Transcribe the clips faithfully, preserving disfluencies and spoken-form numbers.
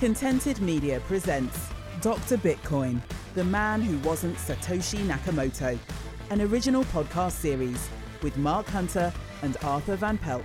Contented Media presents Doctor Bitcoin, the man who wasn't Satoshi Nakamoto, an original podcast series with Mark Hunter and Arthur Van Pelt.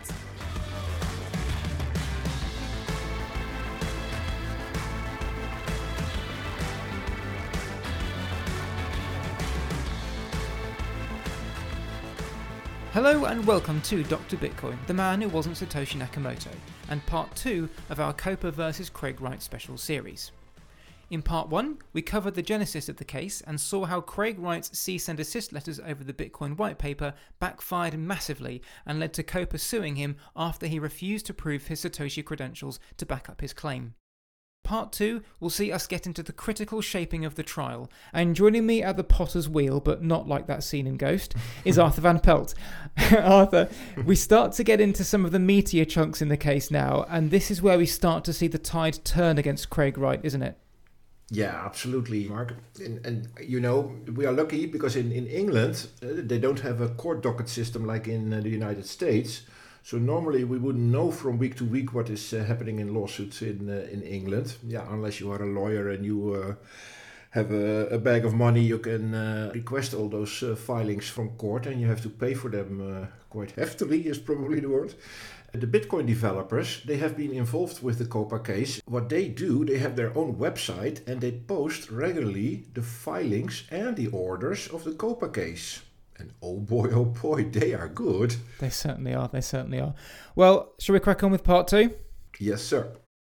Hello and welcome to Doctor Bitcoin, the man who wasn't Satoshi Nakamoto, and part two of our Copa versus Craig Wright special series. In part one, we covered the genesis of the case and saw how Craig Wright's cease and desist letters over the Bitcoin white paper backfired massively and led to Copa suing him after he refused to prove his Satoshi credentials to back up his claim. Part two will see us get into the critical shaping of the trial, and joining me at the potter's wheel, but not like that scene in Ghost, is Arthur Van Pelt. Arthur, we start to get into some of the meatier chunks in the case now, and this is where we start to see the tide turn against Craig Wright, isn't it? Yeah, absolutely, Mark. And, and you know, we are lucky because in, in England, uh, they don't have a court docket system like in uh, the United States. So normally we wouldn't know from week to week what is uh, happening in lawsuits in uh, in England. Yeah, unless you are a lawyer and you uh, have a, a bag of money, you can uh, request all those uh, filings from court, and you have to pay for them uh, quite heftily, is probably the word. The Bitcoin developers, they have been involved with the Copa case. What they do, they have their own website and they post regularly the filings and the orders of the Copa case. And oh boy, oh boy, they are good. They certainly are, they certainly are. Well, shall we crack on with part two? Yes, sir.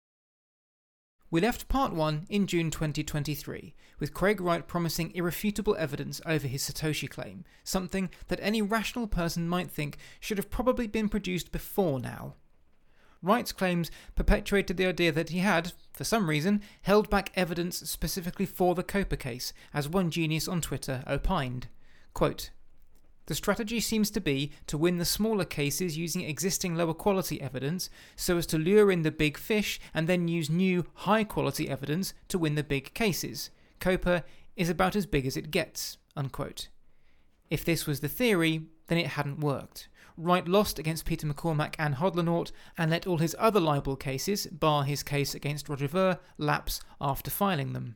We left part one in June twenty twenty-three, with Craig Wright promising irrefutable evidence over his Satoshi claim, something that any rational person might think should have probably been produced before now. Wright's claims perpetuated the idea that he had, for some reason, held back evidence specifically for the Copa case, as one genius on Twitter opined. Quote, "The strategy seems to be to win the smaller cases using existing lower quality evidence so as to lure in the big fish and then use new high quality evidence to win the big cases. Copa is about as big as it gets." Unquote. If this was the theory, then it hadn't worked. Wright lost against Peter McCormack and Hodlonaut and let all his other libel cases, bar his case against Roger Ver, lapse after filing them.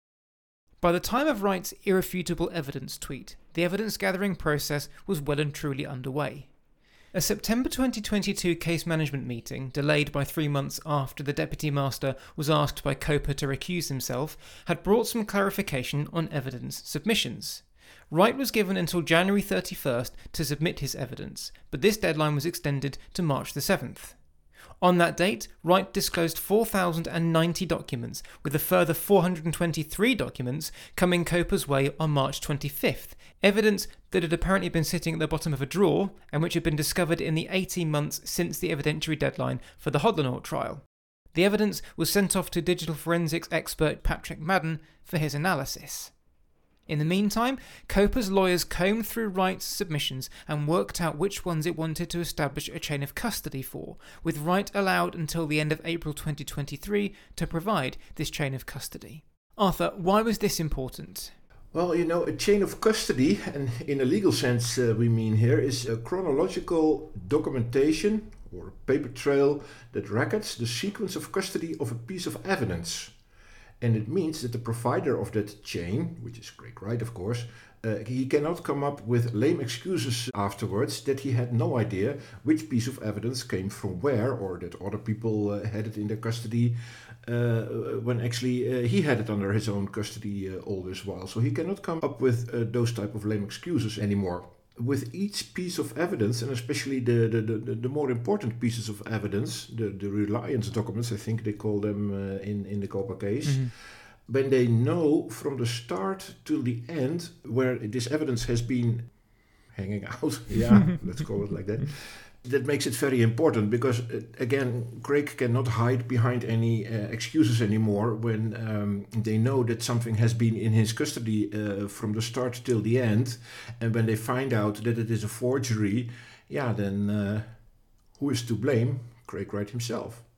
By the time of Wright's irrefutable evidence tweet, the evidence-gathering process was well and truly underway. A September twenty twenty-two case management meeting, delayed by three months after the Deputy Master was asked by Copa to recuse himself, had brought some clarification on evidence submissions. Wright was given until January thirty-first to submit his evidence, but this deadline was extended to March the seventh. On that date, Wright disclosed four thousand ninety documents, with a further four hundred twenty-three documents coming Copa's way on March twenty-fifth, evidence that had apparently been sitting at the bottom of a drawer and which had been discovered in the eighteen months since the evidentiary deadline for the Hodlonaut trial. The evidence was sent off to digital forensics expert Patrick Madden for his analysis. In the meantime, Copa's lawyers combed through Wright's submissions and worked out which ones it wanted to establish a chain of custody for, with Wright allowed until the end of April twenty twenty-three to provide this chain of custody. Arthur, why was this important? Well, you know, a chain of custody, and in a legal sense uh, we mean here, is a chronological documentation or a paper trail that records the sequence of custody of a piece of evidence. And it means that the provider of that chain, which is Craig Wright of course, uh, he cannot come up with lame excuses afterwards that he had no idea which piece of evidence came from where, or that other people uh, had it in their custody uh, when actually uh, he had it under his own custody uh, all this while. So he cannot come up with uh, those type of lame excuses anymore. With each piece of evidence, and especially the, the, the, the more important pieces of evidence, the, the reliance documents, I think they call them uh, in, in the Copa case, mm-hmm. when they know from the start till the end where this evidence has been hanging out, yeah, let's call it like that, that makes it very important because, uh, again, Craig cannot hide behind any uh, excuses anymore when um, they know that something has been in his custody uh, from the start till the end. And when they find out that it is a forgery, yeah, then uh, who is to blame? Craig Wright himself.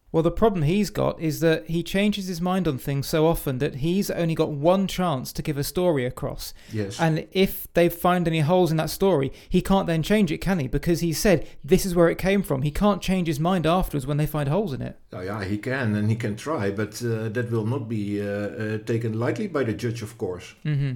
Well, the problem he's got is that he changes his mind on things so often that he's only got one chance to give a story across. Yes. And if they find any holes in that story, he can't then change it, can he? Because he said this is where it came from. He can't change his mind afterwards when they find holes in it. Oh, yeah, he can, and he can try, but uh, that will not be uh, uh, taken lightly by the judge, of course. Mm-hmm.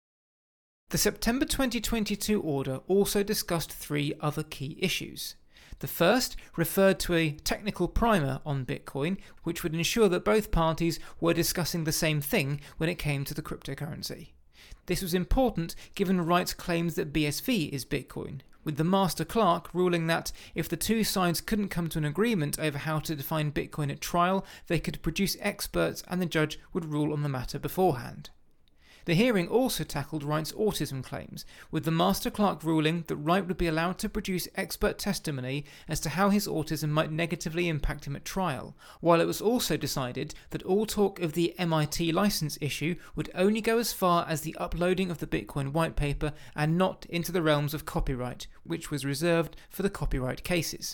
The September twenty twenty-two order also discussed three other key issues. The first referred to a technical primer on Bitcoin, which would ensure that both parties were discussing the same thing when it came to the cryptocurrency. This was important given Wright's claims that B S V is Bitcoin, with the master clerk ruling that if the two sides couldn't come to an agreement over how to define Bitcoin at trial, they could produce experts and the judge would rule on the matter beforehand. The hearing also tackled Wright's autism claims, with the master clerk ruling that Wright would be allowed to produce expert testimony as to how his autism might negatively impact him at trial, while it was also decided that all talk of the M I T license issue would only go as far as the uploading of the Bitcoin white paper and not into the realms of copyright, which was reserved for the copyright cases.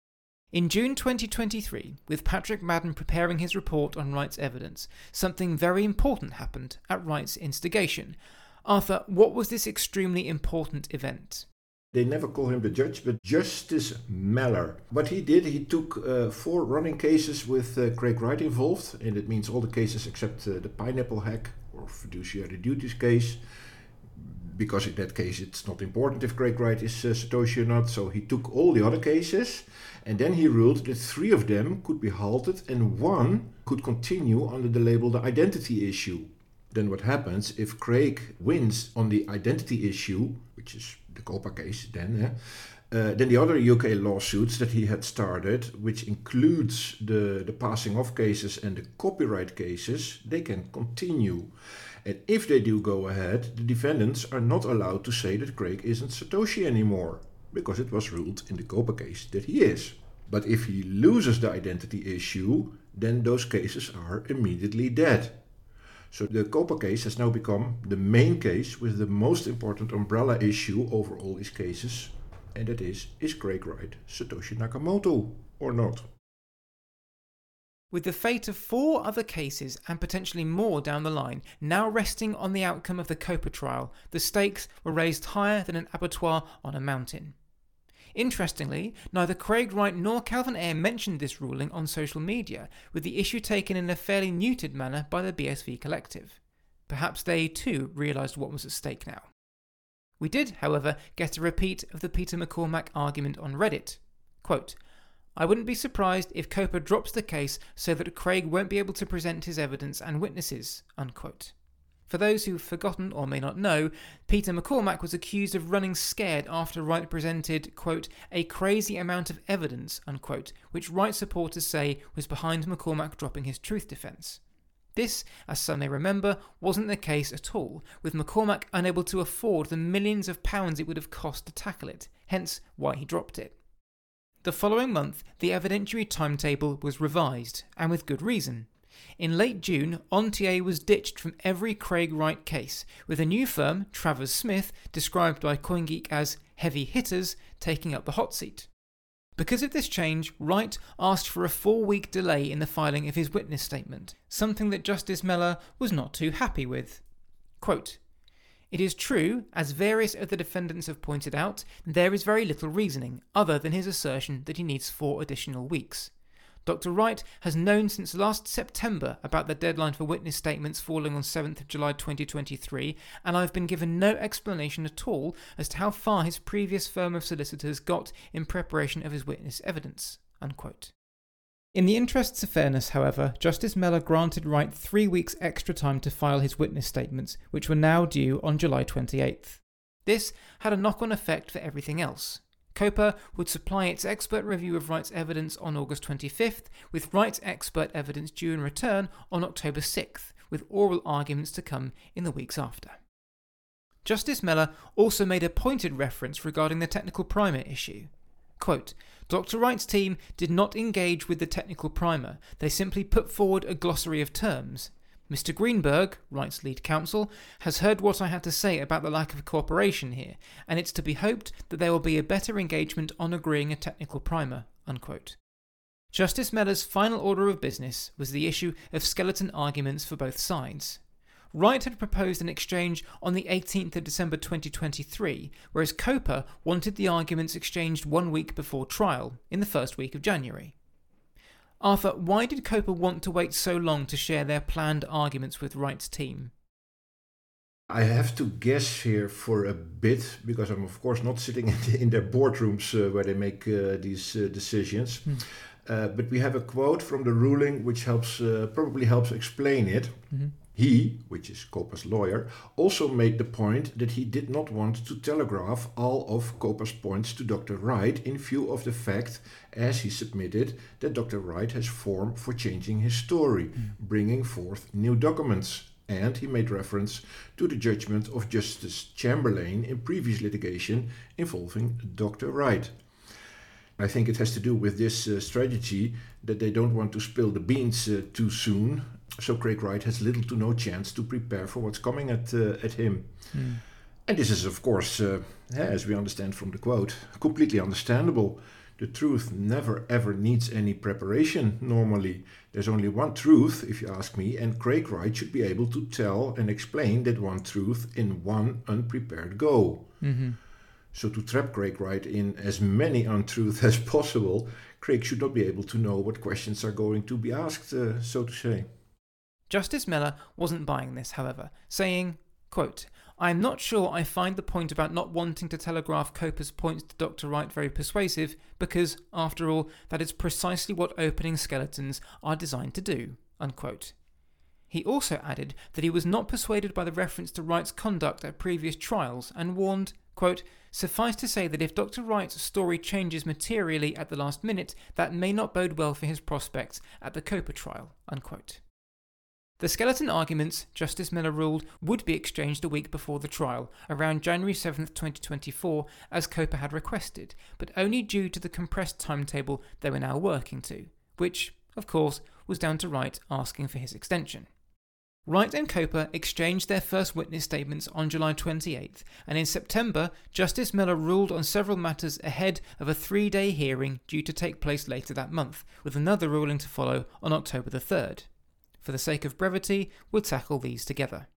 In June twenty twenty-three, with Patrick Madden preparing his report on Wright's evidence, something very important happened at Wright's instigation. Arthur, what was this extremely important event? They never call him the judge, but Justice Meller. What he did, he took uh, four running cases with uh, Craig Wright involved, and it means all the cases except uh, the pineapple hack or fiduciary duties case, because in that case it's not important if Craig Wright is uh, Satoshi or not, so he took all the other cases, and then he ruled that three of them could be halted and one could continue under the label the identity issue. Then what happens if Craig wins on the identity issue, which is the COPA case then, eh? uh, then the other U K lawsuits that he had started, which includes the, the passing off cases and the copyright cases, they can continue. And if they do go ahead, the defendants are not allowed to say that Craig isn't Satoshi anymore, because it was ruled in the COPA case that he is. But if he loses the identity issue, then those cases are immediately dead. So the COPA case has now become the main case with the most important umbrella issue over all these cases, and that is, is Craig Wright Satoshi Nakamoto or not? With the fate of four other cases and potentially more down the line now resting on the outcome of the COPA trial, the stakes were raised higher than an abattoir on a mountain. Interestingly, neither Craig Wright nor Calvin Ayre mentioned this ruling on social media, with the issue taken in a fairly neutered manner by the B S V collective. Perhaps they too realised what was at stake now. We did, however, get a repeat of the Peter McCormack argument on Reddit. Quote, "I wouldn't be surprised if COPA drops the case so that Craig won't be able to present his evidence and witnesses." Unquote. For those who've forgotten or may not know, Peter McCormack was accused of running scared after Wright presented, quote, "a crazy amount of evidence," unquote, which Wright supporters say was behind McCormack dropping his truth defence. This, as some may remember, wasn't the case at all, with McCormack unable to afford the millions of pounds it would have cost to tackle it, hence why he dropped it. The following month, the evidentiary timetable was revised, and with good reason. In late June, Ontier was ditched from every Craig Wright case, with a new firm, Travers Smith, described by CoinGeek as heavy hitters, taking up the hot seat. Because of this change, Wright asked for a four-week delay in the filing of his witness statement, something that Justice Meller was not too happy with. Quote, "It is true, as various of the defendants have pointed out, there is very little reasoning, other than his assertion that he needs four additional weeks. Doctor Wright has known since last September about the deadline for witness statements falling on seventh of July twenty twenty-three, and I have been given no explanation at all as to how far his previous firm of solicitors got in preparation of his witness evidence." Unquote. In the interests of fairness, however, Justice Meller granted Wright three weeks extra time to file his witness statements, which were now due on July twenty-eighth. This had a knock-on effect for everything else. COPA would supply its expert review of Wright's evidence on August twenty-fifth, with Wright's expert evidence due in return on October sixth, with oral arguments to come in the weeks after. Justice Meller also made a pointed reference regarding the technical primer issue. Quote, "Doctor Wright's team did not engage with the technical primer, they simply put forward a glossary of terms. Mister Greenberg, Wright's lead counsel, has heard what I had to say about the lack of cooperation here, and it's to be hoped that there will be a better engagement on agreeing a technical primer." Unquote. Justice Mellor's final order of business was the issue of skeleton arguments for both sides. Wright had proposed an exchange on the eighteenth of December twenty twenty-three, whereas Coper wanted the arguments exchanged one week before trial, in the first week of January. Arthur, why did Coper want to wait so long to share their planned arguments with Wright's team? I have to guess here for a bit, because I'm of course not sitting in, the, in their boardrooms uh, where they make uh, these uh, decisions. Hmm. Uh, but we have a quote from the ruling which helps uh, probably helps explain it. Mm-hmm. He, which is Coper's lawyer, also made the point that he did not want to telegraph all of Coper's points to Doctor Wright in view of the fact, as he submitted, that Doctor Wright has form for changing his story, mm. bringing forth new documents. And he made reference to the judgment of Justice Chamberlain in previous litigation involving Doctor Wright. I think it has to do with this uh, strategy that they don't want to spill the beans uh, too soon, so Craig Wright has little to no chance to prepare for what's coming at uh, at him. Mm. And this is, of course, uh, as we understand from the quote, completely understandable. The truth never ever needs any preparation, normally. There's only one truth, if you ask me, and Craig Wright should be able to tell and explain that one truth in one unprepared go. Mm-hmm. So to trap Craig Wright in as many untruths as possible, Craig should not be able to know what questions are going to be asked, uh, so to say. Justice Mellor wasn't buying this, however, saying, quote, "I am not sure I find the point about not wanting to telegraph Coper's points to Doctor Wright very persuasive, because, after all, that is precisely what opening skeletons are designed to do," unquote. He also added that he was not persuaded by the reference to Wright's conduct at previous trials and warned, quote, "Suffice to say that if Doctor Wright's story changes materially at the last minute, that may not bode well for his prospects at the Coper trial," unquote. The skeleton arguments, Justice Mellor ruled, would be exchanged a week before the trial, around January seventh, twenty twenty-four, as Coper had requested, but only due to the compressed timetable they were now working to, which, of course, was down to Wright asking for his extension. Wright and Coper exchanged their first witness statements on July twenty-eighth, and in September, Justice Mellor ruled on several matters ahead of a three-day hearing due to take place later that month, with another ruling to follow on October the third. For the sake of brevity, we'll tackle these together.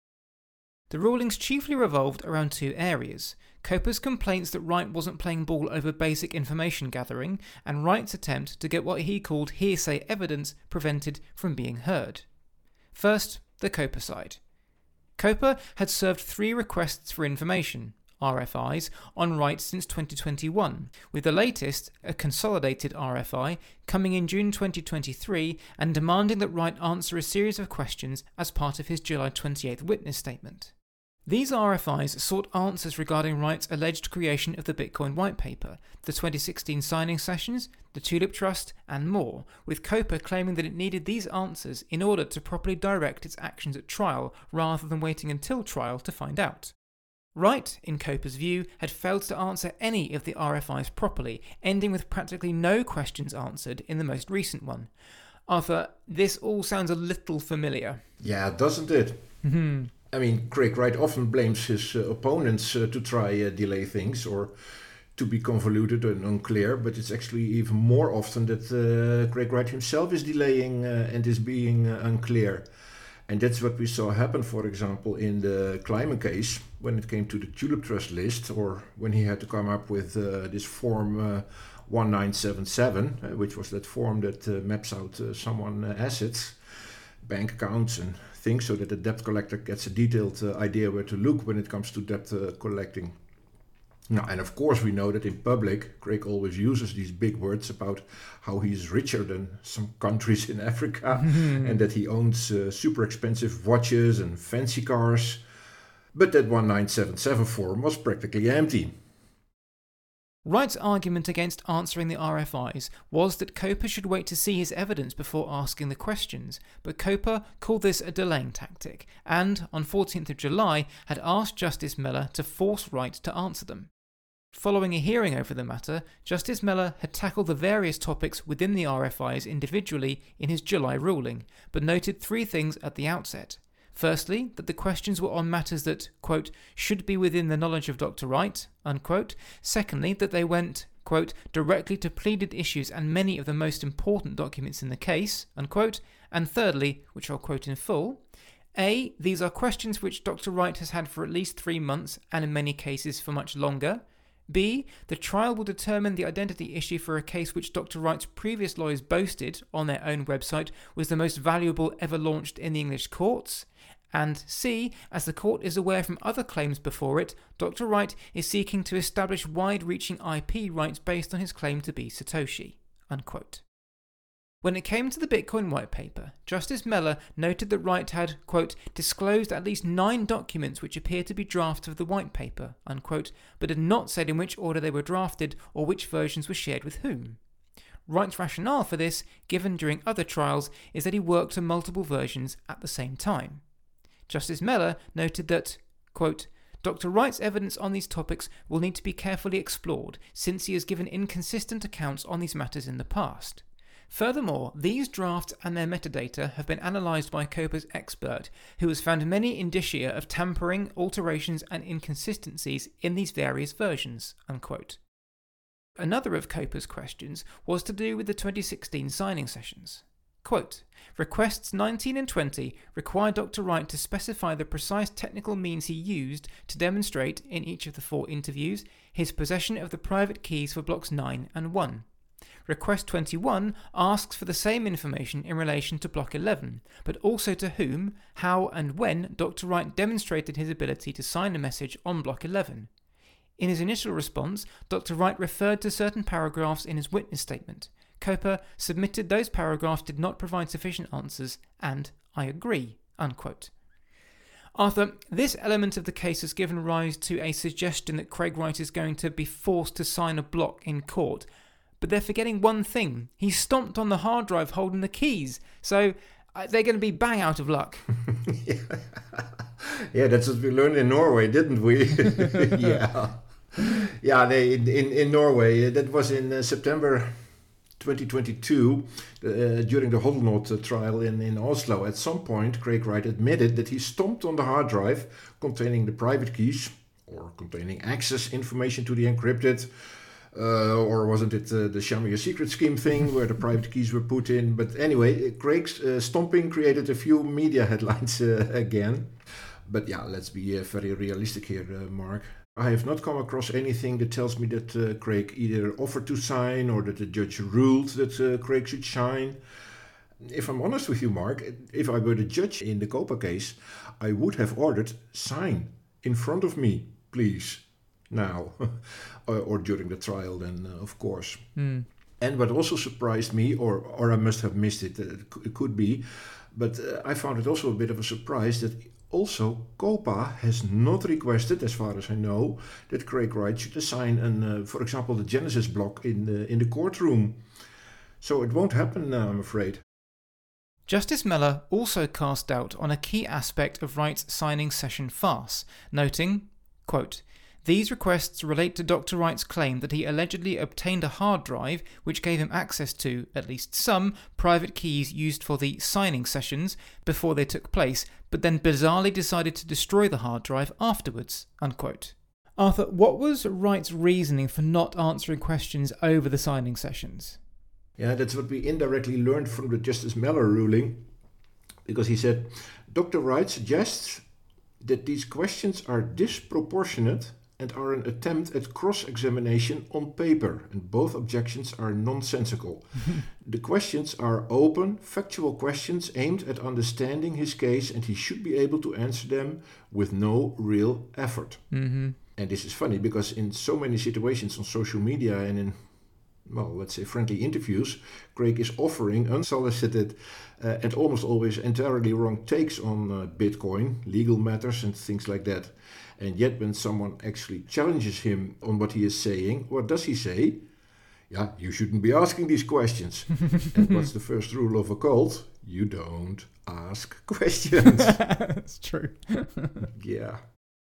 The rulings chiefly revolved around two areas: Coper's complaints that Wright wasn't playing ball over basic information gathering, and Wright's attempt to get what he called hearsay evidence prevented from being heard. First, the Coper side. Coper had served three requests for information, R F Is, on Wright since twenty twenty-one, with the latest, a consolidated R F I, coming in June twenty twenty-three and demanding that Wright answer a series of questions as part of his July twenty-eighth witness statement. These R F Is sought answers regarding Wright's alleged creation of the Bitcoin white paper, the twenty sixteen signing sessions, the Tulip Trust, and more, with Coper claiming that it needed these answers in order to properly direct its actions at trial rather than waiting until trial to find out. Wright, in Coper's view, had failed to answer any of the R F Is properly, ending with practically no questions answered in the most recent one. Arthur, this all sounds a little familiar. Yeah, doesn't it? Mm-hmm. I mean, Craig Wright often blames his uh, opponents uh, to try uh, delay things or to be convoluted and unclear, but it's actually even more often that uh, Craig Wright himself is delaying uh, and is being uh, unclear. And that's what we saw happen, for example, in the Kleiman case, when it came to the Tulip Trust list, or when he had to come up with uh, this form uh, one nine seven seven, uh, which was that form that uh, maps out uh, someone's uh, assets, bank accounts and things, so that the debt collector gets a detailed uh, idea where to look when it comes to debt uh, collecting. Now, and of course we know that in public, Craig always uses these big words about how he's richer than some countries in Africa and that he owns uh, super expensive watches and fancy cars. But that one nine seven seven form was practically empty. Wright's argument against answering the R F Is was that Coper should wait to see his evidence before asking the questions, but Coper called this a delaying tactic and, on fourteenth of July, had asked Justice Mellor to force Wright to answer them. Following a hearing over the matter, Justice Mellor had tackled the various topics within the R F Is individually in his July ruling, but noted three things at the outset. Firstly, that the questions were on matters that, quote, should be within the knowledge of Doctor Wright, unquote. Secondly, that they went, quote, directly to pleaded issues and many of the most important documents in the case, unquote, and thirdly, which I'll quote in full, A. These are questions which Doctor Wright has had for at least three months and in many cases for much longer. B. The trial will determine the identity issue for a case which Doctor Wright's previous lawyers boasted on their own website was the most valuable ever launched in the English courts. And C. As the court is aware from other claims before it, Doctor Wright is seeking to establish wide-reaching I P rights based on his claim to be Satoshi, unquote. When it came to the Bitcoin white paper, Justice Mellor noted that Wright had, quote, disclosed at least nine documents which appear to be drafts of the white paper, unquote, but had not said in which order they were drafted or which versions were shared with whom. Wright's rationale for this, given during other trials, is that he worked on multiple versions at the same time. Justice Mellor noted that, quote, Doctor Wright's evidence on these topics will need to be carefully explored, since he has given inconsistent accounts on these matters in the past. Furthermore, these drafts and their metadata have been analysed by COPA's expert, who has found many indicia of tampering, alterations and inconsistencies in these various versions, unquote. Another of COPA's questions was to do with the twenty sixteen signing sessions. Quote, requests nineteen and twenty require Doctor Wright to specify the precise technical means he used to demonstrate, in each of the four interviews, his possession of the private keys for blocks nine and one. Request twenty-one asks for the same information in relation to block eleven, but also to whom, how and when Doctor Wright demonstrated his ability to sign a message on block eleven. In his initial response, Doctor Wright referred to certain paragraphs in his witness statement. COPA submitted those paragraphs did not provide sufficient answers, and I agree, unquote. Arthur, this element of the case has given rise to a suggestion that Craig Wright is going to be forced to sign a block in court. But they're forgetting one thing. He stomped on the hard drive holding the keys. So uh, they're going to be bang out of luck. yeah. yeah, that's what we learned in Norway, didn't we? yeah. Yeah, they, in, in Norway, that was in uh, September twenty twenty-two, uh, during the Hodlnaut uh, trial in, in Oslo. At some point, Craig Wright admitted that he stomped on the hard drive containing the private keys, or containing access information to the encrypted, Uh, or wasn't it uh, the Show Me Your Secret scheme thing where the private keys were put in? But anyway, Craig's uh, stomping created a few media headlines uh, again. But yeah, let's be uh, very realistic here, uh, Mark. I have not come across anything that tells me that uh, Craig either offered to sign or that the judge ruled that uh, Craig should sign. If I'm honest with you, Mark, if I were the judge in the COPA case, I would have ordered sign in front of me, please. Now, or, or during the trial then, uh, of course. Mm. And what also surprised me, or, or I must have missed it, uh, it, c- it could be, but uh, I found it also a bit of a surprise that also COPA has not requested, as far as I know, that Craig Wright should assign, an, uh, for example, the Genesis block in the, in the courtroom. So it won't happen now, I'm afraid. Justice Mellor also cast doubt on a key aspect of Wright's signing session farce, noting, quote, these requests relate to Doctor Wright's claim that he allegedly obtained a hard drive which gave him access to, at least some, private keys used for the signing sessions before they took place, but then bizarrely decided to destroy the hard drive afterwards, unquote. Arthur, what was Wright's reasoning for not answering questions over the signing sessions? Yeah, that's what we indirectly learned from the Justice Mellor ruling, because he said, Doctor Wright suggests that these questions are disproportionate and are an attempt at cross-examination on paper, and both objections are nonsensical. The questions are open, factual questions aimed at understanding his case, and he should be able to answer them with no real effort. Mm-hmm. And this is funny, because in so many situations on social media and in, well, let's say friendly interviews, Craig is offering unsolicited uh, and almost always entirely wrong takes on uh, Bitcoin, legal matters and things like that. And yet when someone actually challenges him on what he is saying, what does he say? Yeah, you shouldn't be asking these questions. And what's the first rule of a cult? You don't ask questions. That's true. Yeah.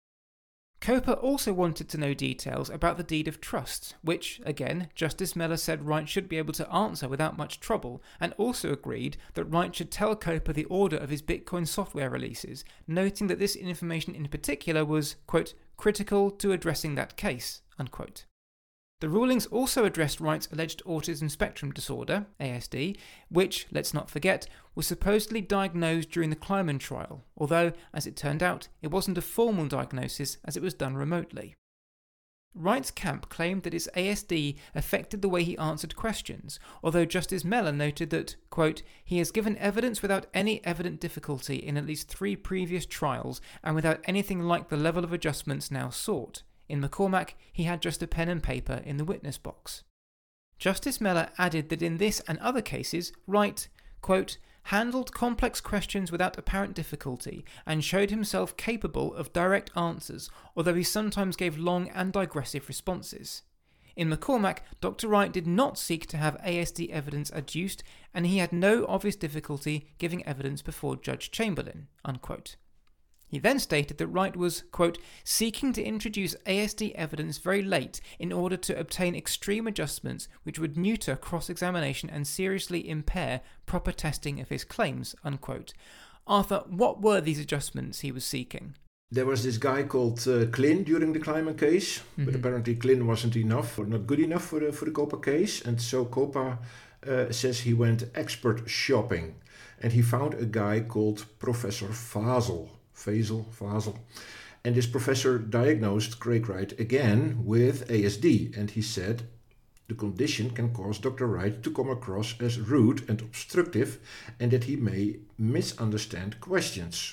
COPA also wanted to know details about the deed of trust, which, again, Justice Mellor said Wright should be able to answer without much trouble, and also agreed that Wright should tell COPA the order of his Bitcoin software releases, noting that this information in particular was, quote, critical to addressing that case, unquote. The rulings also addressed Wright's alleged autism spectrum disorder, A S D, which, let's not forget, was supposedly diagnosed during the Kleiman trial, although, as it turned out, it wasn't a formal diagnosis as it was done remotely. Wright's camp claimed that his A S D affected the way he answered questions, although Justice Mellor noted that, quote, he has given evidence without any evident difficulty in at least three previous trials and without anything like the level of adjustments now sought. In McCormack, he had just a pen and paper in the witness box. Justice Mellor added that in this and other cases, Wright, quote, handled complex questions without apparent difficulty and showed himself capable of direct answers, although he sometimes gave long and digressive responses. In McCormack, Doctor Wright did not seek to have A S D evidence adduced, and he had no obvious difficulty giving evidence before Judge Chamberlain, unquote. He then stated that Wright was, quote, seeking to introduce A S D evidence very late in order to obtain extreme adjustments which would neuter cross-examination and seriously impair proper testing of his claims, unquote. Arthur, what were these adjustments he was seeking? There was this guy called uh, Klin during the Kleiman case, mm-hmm. but apparently Klin wasn't enough or not good enough for the, for the Copa case, and so Copa uh, says he went expert shopping, and he found a guy called Professor Fasel. Fasel, Fasel. And this professor diagnosed Craig Wright again with A S D, and he said the condition can cause Doctor Wright to come across as rude and obstructive, and that he may misunderstand questions.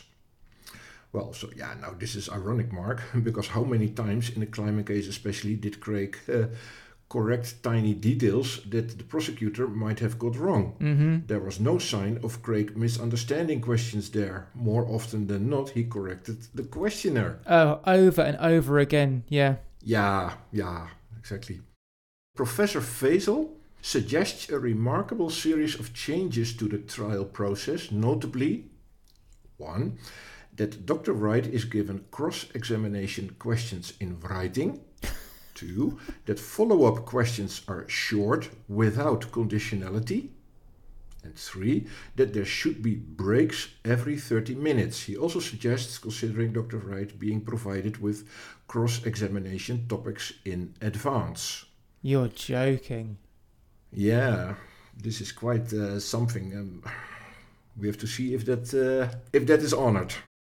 Well, so yeah, now this is ironic, Mark, because how many times in the Kleiman case especially did Craig uh, correct tiny details that the prosecutor might have got wrong. Mm-hmm. There was no sign of Craig misunderstanding questions there. More often than not, he corrected the questioner. Oh, over and over again, yeah. Yeah, yeah, exactly. Professor Fasel suggests a remarkable series of changes to the trial process, notably, one, that Doctor Wright is given cross-examination questions in writing. Two, that follow-up questions are short without conditionality. And three, that there should be breaks every thirty minutes. He also suggests considering Doctor Wright being provided with cross-examination topics in advance. You're joking. Yeah, this is quite uh, something. Um, we have to see if that uh, if that is honored.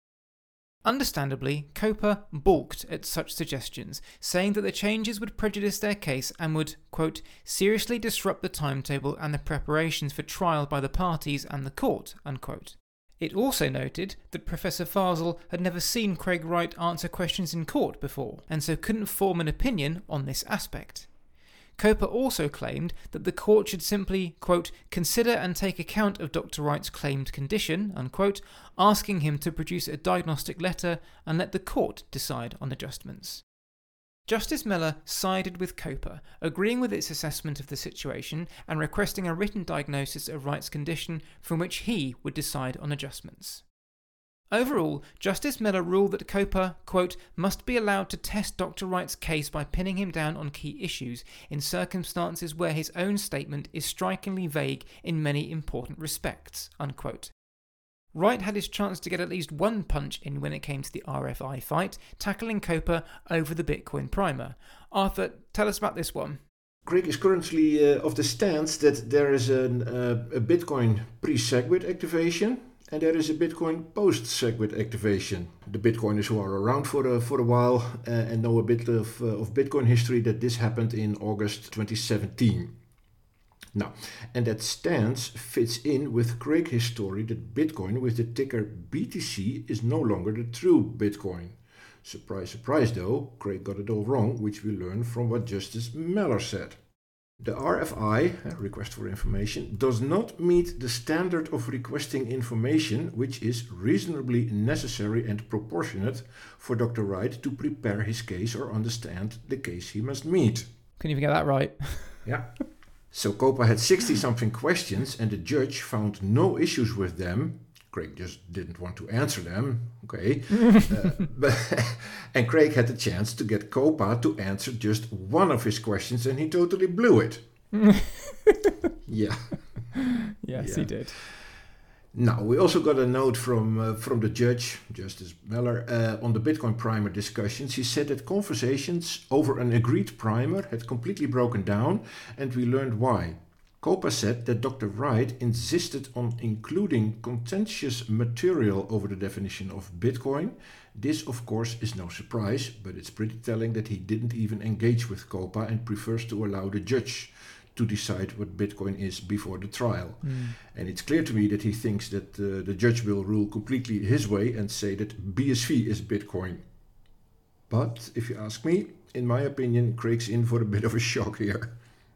Understandably, Copa balked at such suggestions, saying that the changes would prejudice their case and would, quote, seriously disrupt the timetable and the preparations for trial by the parties and the court, unquote. It also noted that Professor Fasel had never seen Craig Wright answer questions in court before, and so couldn't form an opinion on this aspect. Copa also claimed that the court should simply, quote, consider and take account of Doctor Wright's claimed condition, unquote, asking him to produce a diagnostic letter and let the court decide on adjustments. Justice Mellor sided with Copa, agreeing with its assessment of the situation and requesting a written diagnosis of Wright's condition from which he would decide on adjustments. Overall, Justice Mellor ruled that Copa, quote, must be allowed to test Doctor Wright's case by pinning him down on key issues in circumstances where his own statement is strikingly vague in many important respects, unquote. Wright had his chance to get at least one punch in when it came to the R F I fight, tackling Copa over the Bitcoin primer. Arthur, tell us about this one. Craig is currently uh, of the stance that there is an, uh, a Bitcoin pre-SegWit activation, and there is a Bitcoin post-SegWit activation. The Bitcoiners who are around for a, for a while uh, and know a bit of, uh, of Bitcoin history, that this happened in August twenty seventeen. Now, and that stance fits in with Craig his story that Bitcoin with the ticker B T C is no longer the true Bitcoin. Surprise, surprise though, Craig got it all wrong, which we learn from what Justice Mellor said. The R F I, request for information, does not meet the standard of requesting information which is reasonably necessary and proportionate for Doctor Wright to prepare his case or understand the case he must meet. Couldn't even get that right. Yeah. So Copa had sixty-something questions and the judge found no issues with them. Craig just didn't want to answer them, okay. uh, but, and Craig had the chance to get Copa to answer just one of his questions and he totally blew it. yeah. Yes, yeah. he did. Now, we also got a note from uh, from the judge, Justice Meller, uh, on the Bitcoin primer discussions. He said that conversations over an agreed primer had completely broken down, and we learned why. COPA said that Doctor Wright insisted on including contentious material over the definition of Bitcoin. This, of course, is no surprise, but it's pretty telling that he didn't even engage with COPA and prefers to allow the judge to decide what Bitcoin is before the trial. Mm. And it's clear to me that he thinks that uh, the judge will rule completely his way and say that B S V is Bitcoin. But if you ask me, in my opinion, Craig's in for a bit of a shock here.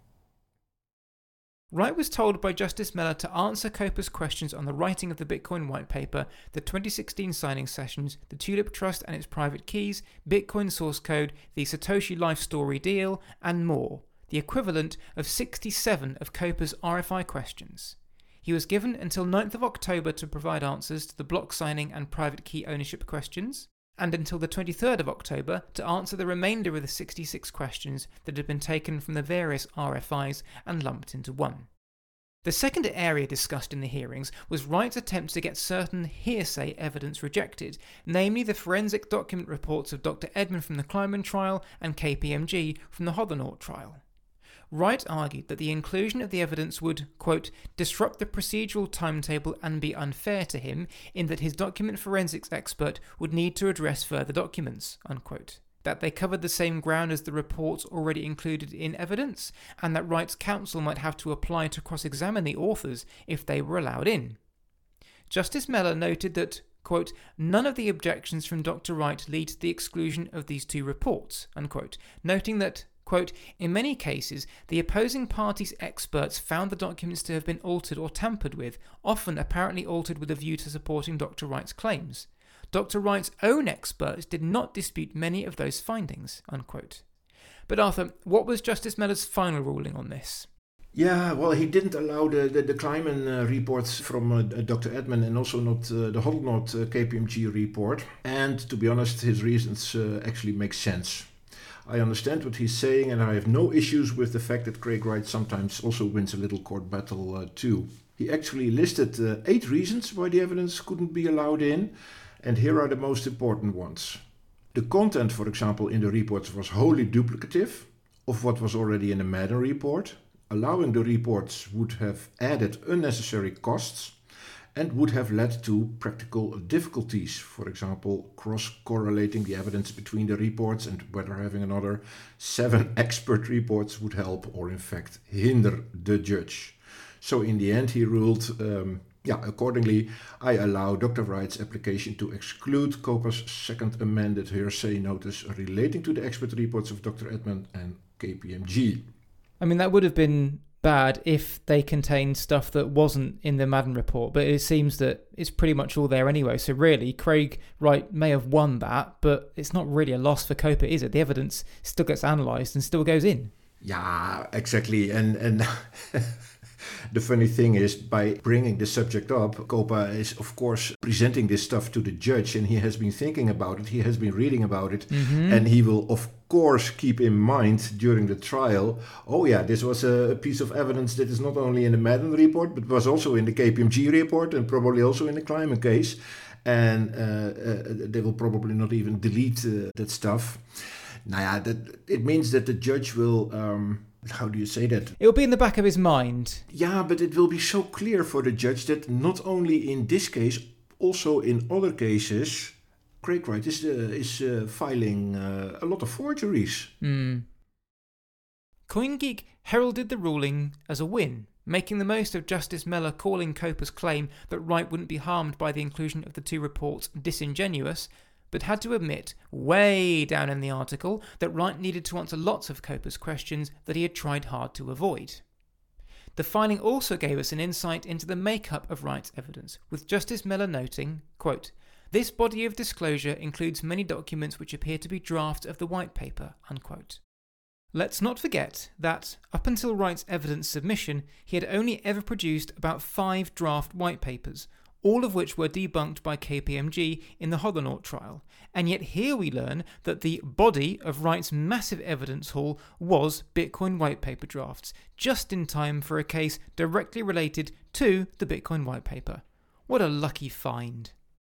Wright was told by Justice Meller to answer COPA's questions on the writing of the Bitcoin white paper, the twenty sixteen signing sessions, the Tulip Trust and its private keys, Bitcoin source code, the Satoshi Life Story deal, and more. The equivalent of sixty-seven of COPA's R F I questions. He was given until ninth of October to provide answers to the block signing and private key ownership questions, and until the twenty-third of October to answer the remainder of the sixty-six questions that had been taken from the various R F Is and lumped into one. The second area discussed in the hearings was Wright's attempts to get certain hearsay evidence rejected, namely the forensic document reports of Doctor Edman from the Kleinman trial and K P M G from the Hoddernaut trial. Wright argued that the inclusion of the evidence would, quote, disrupt the procedural timetable and be unfair to him in that his document forensics expert would need to address further documents, unquote. That they covered the same ground as the reports already included in evidence, and that Wright's counsel might have to apply to cross-examine the authors if they were allowed in. Justice Meller noted that, quote, none of the objections from Doctor Wright lead to the exclusion of these two reports, unquote, noting that, quote, in many cases, the opposing party's experts found the documents to have been altered or tampered with, often apparently altered with a view to supporting Doctor Wright's claims. Doctor Wright's own experts did not dispute many of those findings, unquote. But Arthur, what was Justice Meller's final ruling on this? Yeah, well, he didn't allow the, the, the Kleinman uh, reports from uh, Doctor Edman and also not uh, the Hoddernaut uh, K P M G report. And to be honest, his reasons uh, actually make sense. I understand what he's saying, and I have no issues with the fact that Craig Wright sometimes also wins a little court battle uh, too. He actually listed uh, eight reasons why the evidence couldn't be allowed in, and here are the most important ones. The content, for example, in the reports was wholly duplicative of what was already in the Madden report. Allowing the reports would have added unnecessary costs and would have led to practical difficulties, for example, cross-correlating the evidence between the reports and whether having another seven expert reports would help or in fact hinder the judge. So in the end he ruled, um, yeah, accordingly, I allow Doctor Wright's application to exclude COPA's second amended hearsay notice relating to the expert reports of Doctor Edman and K P M G. I mean, that would have been bad if they contained stuff that wasn't in the Madden report, but it seems that it's pretty much all there anyway. So really, Craig Wright may have won that, but it's not really a loss for COPA, is it? The evidence still gets analysed and still goes in. Yeah, exactly. And and the funny thing is, by bringing the subject up, COPA is, of course, presenting this stuff to the judge, and he has been thinking about it, he has been reading about it, mm-hmm. and he will, of course, keep in mind during the trial, oh yeah, this was a piece of evidence that is not only in the Madden report, but was also in the K P M G report, and probably also in the Kleinman case, and uh, uh, they will probably not even delete uh, that stuff. Now, yeah, that, it means that the judge will... Um, How do you say that? It'll be in the back of his mind. Yeah, but it will be so clear for the judge that not only in this case, also in other cases, Craig Wright is, uh, is uh, filing uh, a lot of forgeries. Mm. CoinGeek heralded the ruling as a win, making the most of Justice Meller calling COPA's claim that Wright wouldn't be harmed by the inclusion of the two reports disingenuous, but had to admit, way down in the article, that Wright needed to answer lots of COPA's questions that he had tried hard to avoid. The filing also gave us an insight into the makeup of Wright's evidence, with Justice Meller noting, quote, this body of disclosure includes many documents which appear to be drafts of the white paper, unquote. Let's not forget that, up until Wright's evidence submission, he had only ever produced about five draft white papers, all of which were debunked by K P M G in the Hoddernaut trial, and yet here we learn that the body of Wright's massive evidence haul was Bitcoin white paper drafts, just in time for a case directly related to the Bitcoin white paper. What a lucky find.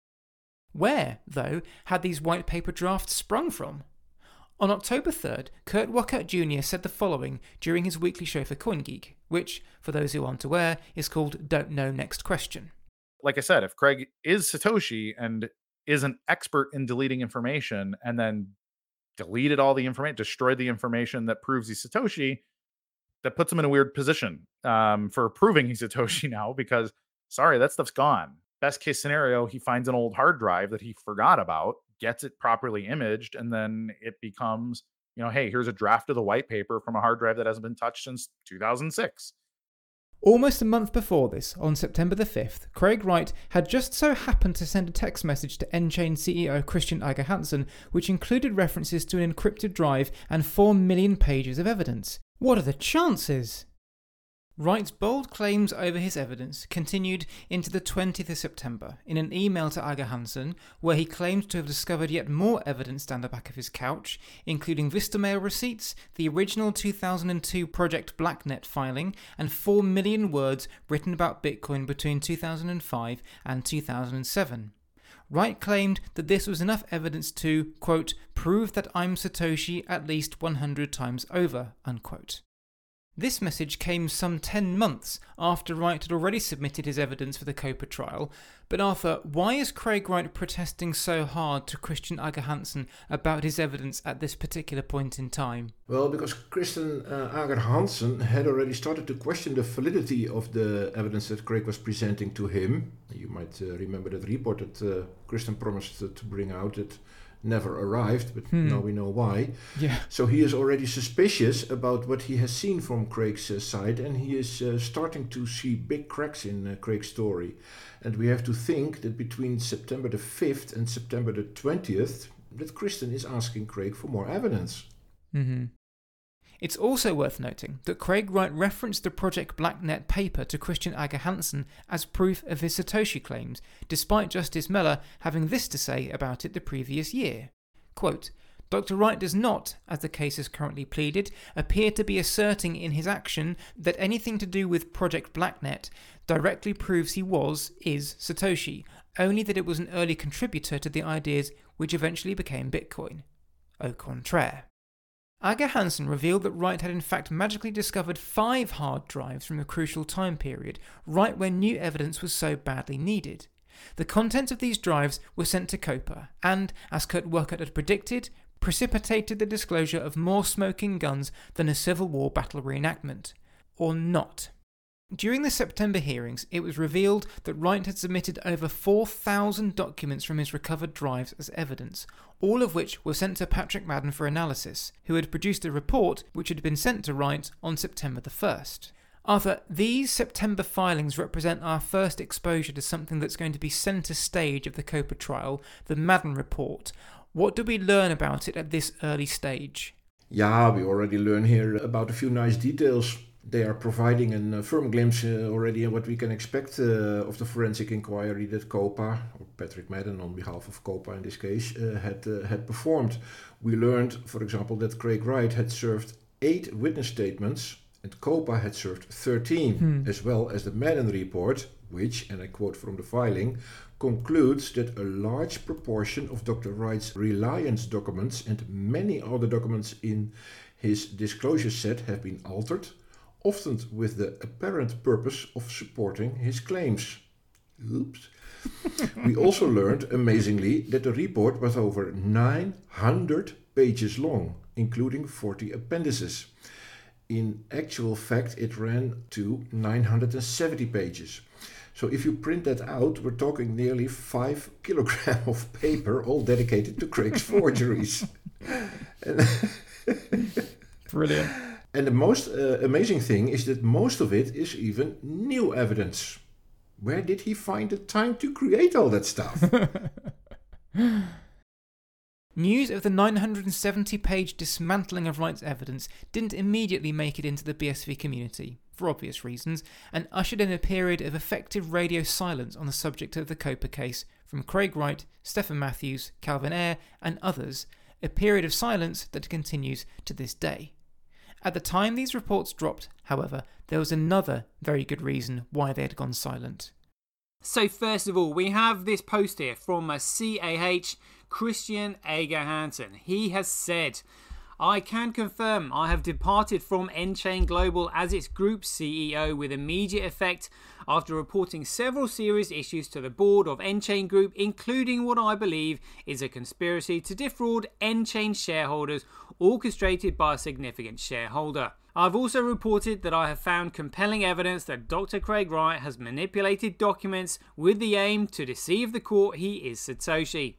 Where, though, had these white paper drafts sprung from? On October third, Kurt Wuckert Junior said the following during his weekly show for CoinGeek, which, for those who aren't aware, is called Don't Know Next Question. Like I said, if Craig is Satoshi and is an expert in deleting information and then deleted all the information, destroyed the information that proves he's Satoshi, that puts him in a weird position um, for proving he's Satoshi now, because, sorry, that stuff's gone. Best case scenario, he finds an old hard drive that he forgot about, gets it properly imaged, and then it becomes, you know, hey, here's a draft of the white paper from a hard drive that hasn't been touched since two thousand six. Almost a month before this, on September the fifth, Craig Wright had just so happened to send a text message to nChain C E O Christian Eiger Hansen, which included references to an encrypted drive and four million pages of evidence. What are the chances? Wright's bold claims over his evidence continued into the twentieth of September in an email to Eiger Hansen, where he claimed to have discovered yet more evidence down the back of his couch, including Vistamail receipts, the original two thousand two Project Blacknet filing, and four million words written about Bitcoin between two thousand five and two thousand seven. Wright claimed that this was enough evidence to, quote, prove that I'm Satoshi at least one hundred times over, unquote. This message came some ten months after Wright had already submitted his evidence for the COPA trial. But Arthur, why is Craig Wright protesting so hard to Christian Eiger Hansen about his evidence at this particular point in time? Well, because Christian uh, Eiger Hansen had already started to question the validity of the evidence that Craig was presenting to him. You might uh, remember that report that uh, Christian promised uh, to bring out that never arrived, but hmm. now we know why. Yeah. So he is already suspicious about what he has seen from Craig's uh, side, and he is uh, starting to see big cracks in uh, Craig's story. And we have to think that between September the fifth and September the twentieth, that Christian is asking Craig for more evidence. Mm-hmm. It's also worth noting that Craig Wright referenced the Project Blacknet paper to Christian Eiger Hansen as proof of his Satoshi claims, despite Justice Meller having this to say about it the previous year. Quote, Doctor Wright does not, as the case is currently pleaded, appear to be asserting in his action that anything to do with Project Blacknet directly proves he was, is Satoshi, only that it was an early contributor to the ideas which eventually became Bitcoin. Au contraire. Eiger Hansen revealed that Wright had in fact magically discovered five hard drives from a crucial time period, right when new evidence was so badly needed. The contents of these drives were sent to COPA, and, as Kurt Wuckert had predicted, precipitated the disclosure of more smoking guns than a Civil War battle reenactment. Or not. During the September hearings, it was revealed that Wright had submitted over four thousand documents from his recovered drives as evidence, all of which were sent to Patrick Madden for analysis, who had produced a report which had been sent to Wright on September the first. Arthur, these September filings represent our first exposure to something that's going to be centre stage of the COPA trial, the Madden report. What do we learn about it at this early stage? Yeah, we already learn here about a few nice details. They are providing a uh, firm glimpse uh, already of what we can expect uh, of the forensic inquiry that COPA, or Patrick Madden on behalf of COPA in this case, uh, had uh, had performed. We learned, for example, that Craig Wright had served eight witness statements and COPA had served thirteen, hmm. as well as the Madden report, which, and I quote from the filing, concludes that a large proportion of Doctor Wright's reliance documents and many other documents in his disclosure set have been altered, often with the apparent purpose of supporting his claims. Oops. We also learned, amazingly, that the report was over nine hundred pages long, including forty appendices. In actual fact, it ran to nine hundred seventy pages. So if you print that out, we're talking nearly five kilograms of paper, all dedicated to Craig's forgeries. Brilliant. And the most uh, amazing thing is that most of it is even new evidence. Where did he find the time to create all that stuff? News of the nine hundred seventy page dismantling of Wright's evidence didn't immediately make it into the B S V community, for obvious reasons, and ushered in a period of effective radio silence on the subject of the COPA case from Craig Wright, Stephen Matthews, Calvin Ayre, and others, a period of silence that continues to this day. At the time these reports dropped, however, there was another very good reason why they had gone silent. So first of all, we have this post here from a C A H, Christian Ager Hansen. He has said, I can confirm I have departed from nChain Global as its group C E O with immediate effect after reporting several serious issues to the board of nChain Group, including what I believe is a conspiracy to defraud nChain shareholders orchestrated by a significant shareholder. I've also reported that I have found compelling evidence that Doctor Craig Wright has manipulated documents with the aim to deceive the court he is Satoshi.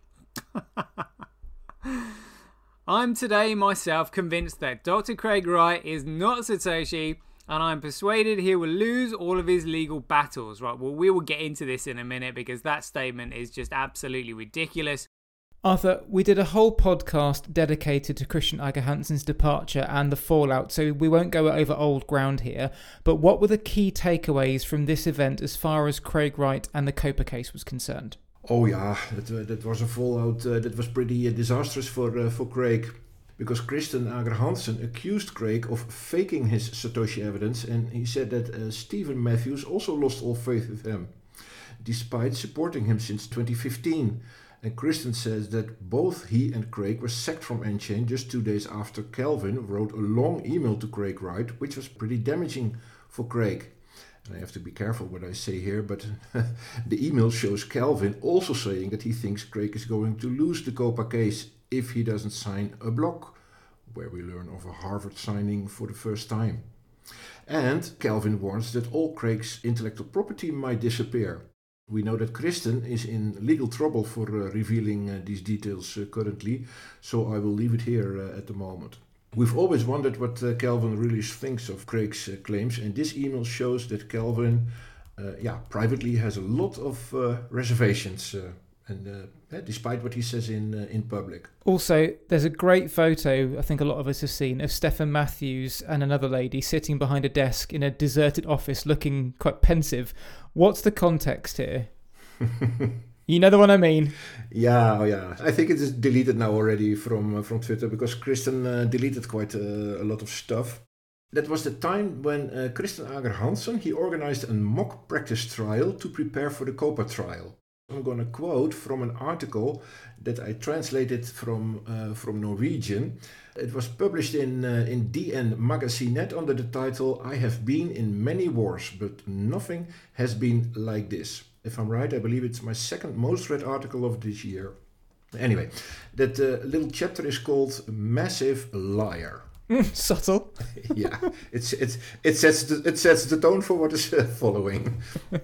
I'm today myself convinced that Doctor Craig Wright is not Satoshi, and I'm persuaded he will lose all of his legal battles. Right, well, we will get into this in a minute because that statement is just absolutely ridiculous. Arthur, we did a whole podcast dedicated to Christian Ager Hansen's departure and the fallout, so we won't go over old ground here. But what were the key takeaways from this event as far as Craig Wright and the Copa case was concerned? Oh yeah, that, uh, that was a fallout uh, that was pretty uh, disastrous for uh, for Craig, because Christian Ager Hansen accused Craig of faking his Satoshi evidence, and he said that uh, Stephen Matthews also lost all faith with him, despite supporting him since twenty fifteen. And Christian says that both he and Craig were sacked from nChain just two days after Kelvin wrote a long email to Craig Wright, which was pretty damaging for Craig. And I have to be careful what I say here, but the email shows Kelvin also saying that he thinks Craig is going to lose the Copa case if he doesn't sign a block, where we learn of a Harvard signing for the first time. And Kelvin warns that all Craig's intellectual property might disappear. We know that Christian is in legal trouble for uh, revealing uh, these details uh, currently, so I will leave it here uh, at the moment. We've always wondered what uh, Kelvin really thinks of Craig's uh, claims, and this email shows that Kelvin, uh, yeah, privately has a lot of uh, reservations, uh, and uh, yeah, despite what he says in uh, in public. Also, there's a great photo, I think a lot of us have seen, of Stephen Matthews and another lady sitting behind a desk in a deserted office looking quite pensive. What's the context here? You know the one I mean? Yeah, oh yeah. I think it is deleted now already from uh, from Twitter, because Christian uh, deleted quite uh, a lot of stuff. That was the time when uh, Christian Ager Hansen, he organized a mock practice trial to prepare for the Copa trial. I'm going to quote from an article that I translated from uh, from Norwegian. It was published in uh, in D N Magasinet under the title "I have been in many wars, but nothing has been like this." If I'm right, I believe it's my second most read article of this year. Anyway, that uh, little chapter is called "Massive Liar." Subtle. Yeah, it's it's it sets the, it sets the tone for what is uh, following.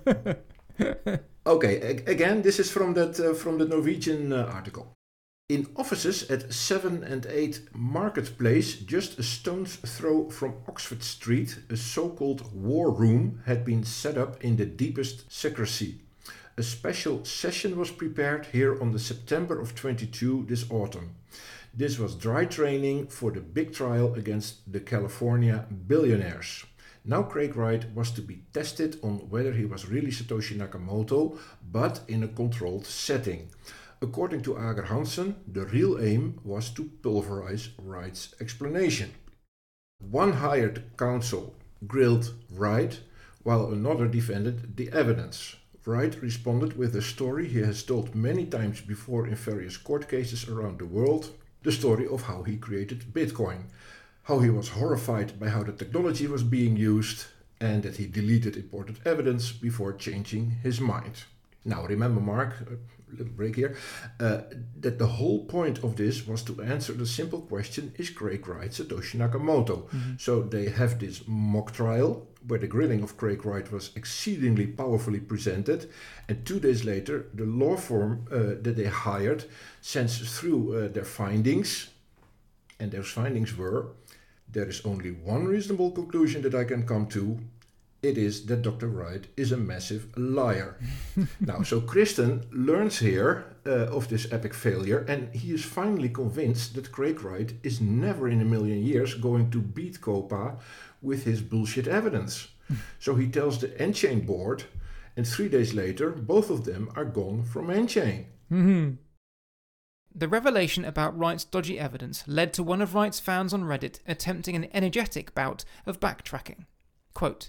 Okay, a- again, this is from that uh, from the Norwegian uh, article. In offices at seven and eight Marketplace, just a stone's throw from Oxford Street, a so-called war room had been set up in the deepest secrecy. A special session was prepared here on the September of twenty-two this autumn. This was dry training for the big trial against the California billionaires. Now Craig Wright was to be tested on whether he was really Satoshi Nakamoto, but in a controlled setting. According to Ager Hansen, the real aim was to pulverize Wright's explanation. One hired counsel grilled Wright, while another defended the evidence. Wright responded with a story he has told many times before in various court cases around the world, the story of how he created Bitcoin, how he was horrified by how the technology was being used, and that he deleted important evidence before changing his mind. Now remember, Mark, a little break here, uh, that the whole point of this was to answer the simple question, is Craig Wright Satoshi Nakamoto? Mm-hmm. So they have this mock trial where the grilling of Craig Wright was exceedingly powerfully presented, and two days later the law firm uh, that they hired sends through uh, their findings, and those findings were, there is only one reasonable conclusion that I can come to. It is that Doctor Wright is a massive liar. Now, so Christian learns here uh, of this epic failure, and he is finally convinced that Craig Wright is never in a million years going to beat Copa with his bullshit evidence. So he tells the nChain board, and three days later, both of them are gone from nChain. Mm-hmm. The revelation about Wright's dodgy evidence led to one of Wright's fans on Reddit attempting an energetic bout of backtracking. Quote,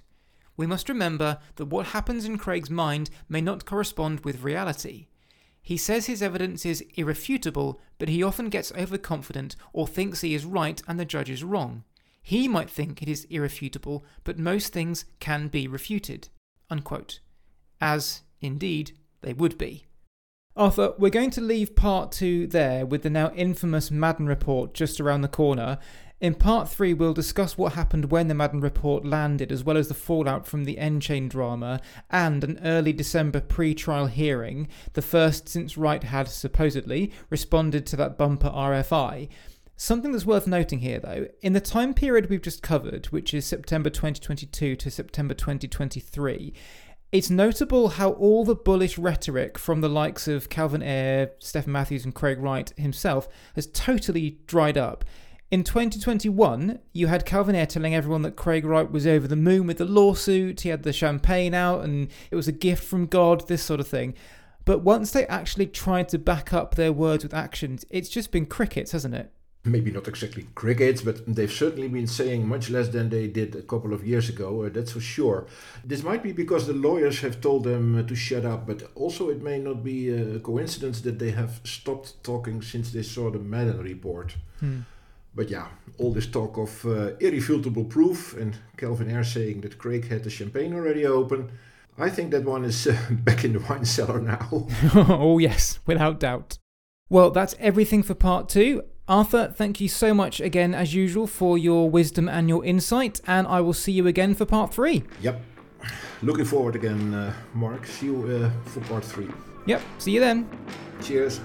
We must remember that what happens in Craig's mind may not correspond with reality. He says his evidence is irrefutable, but he often gets overconfident or thinks he is right and the judge is wrong. He might think it is irrefutable, but most things can be refuted." Unquote. As, indeed, they would be. Arthur, we're going to leave part two there with the now infamous Madden report just around the corner. In part three, we'll discuss what happened when the Madden report landed, as well as the fallout from the N-Chain drama and an early December pre-trial hearing, the first since Wright had, supposedly, responded to that bumper R F I. Something that's worth noting here, though, in the time period we've just covered, which is September twenty twenty-two to September twenty twenty-three, it's notable how all the bullish rhetoric from the likes of Calvin Ayre, Stephen Matthews and Craig Wright himself has totally dried up. In twenty twenty-one, you had Calvin Ayre telling everyone that Craig Wright was over the moon with the lawsuit, he had the champagne out and it was a gift from God, this sort of thing. But once they actually tried to back up their words with actions, it's just been crickets, hasn't it? Maybe not exactly crickets, but they've certainly been saying much less than they did a couple of years ago, uh, that's for sure. This might be because the lawyers have told them uh, to shut up, but also it may not be a coincidence that they have stopped talking since they saw the Madden report. Hmm. But yeah, all this talk of uh, irrefutable proof and Calvin Ayre saying that Craig had the champagne already open, I think that one is uh, back in the wine cellar now. Oh yes, without doubt. Well, that's everything for part two. Arthur, thank you so much again, as usual, for your wisdom and your insight, and I will see you again for part three. Yep. Looking forward again, uh, Mark. See you uh, for part three. Yep, see you then. Cheers.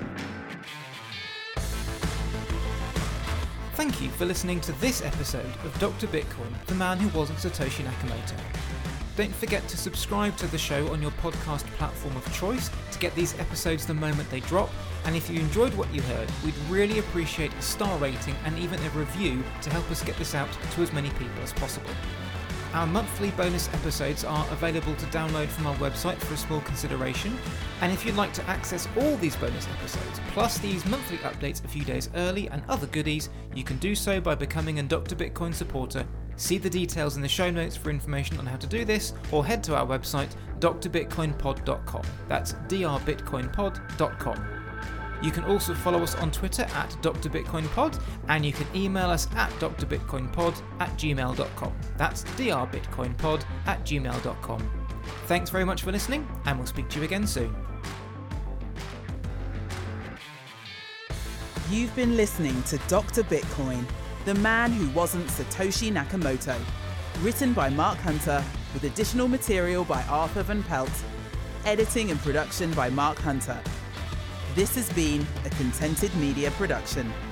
Thank you for listening to this episode of Doctor Bitcoin, the man who wasn't Satoshi Nakamoto. Don't forget to subscribe to the show on your podcast platform of choice to get these episodes the moment they drop. And if you enjoyed what you heard, we'd really appreciate a star rating and even a review to help us get this out to as many people as possible. Our monthly bonus episodes are available to download from our website for a small consideration. And if you'd like to access all these bonus episodes, plus these monthly updates a few days early and other goodies, you can do so by becoming a Doctor Bitcoin supporter. See the details in the show notes for information on how to do this, or head to our website, d r bitcoin pod dot com. That's d r bitcoin pod dot com. You can also follow us on Twitter at Doctor Bitcoin Pod, and you can email us at d r bitcoin pod at gmail dot com. That's d r bitcoin pod at gmail dot com. Thanks very much for listening, and we'll speak to you again soon. You've been listening to Doctor Bitcoin, the man who wasn't Satoshi Nakamoto. Written by Mark Hunter, with additional material by Arthur Van Pelt. Editing and production by Mark Hunter. This has been a Contented Media production.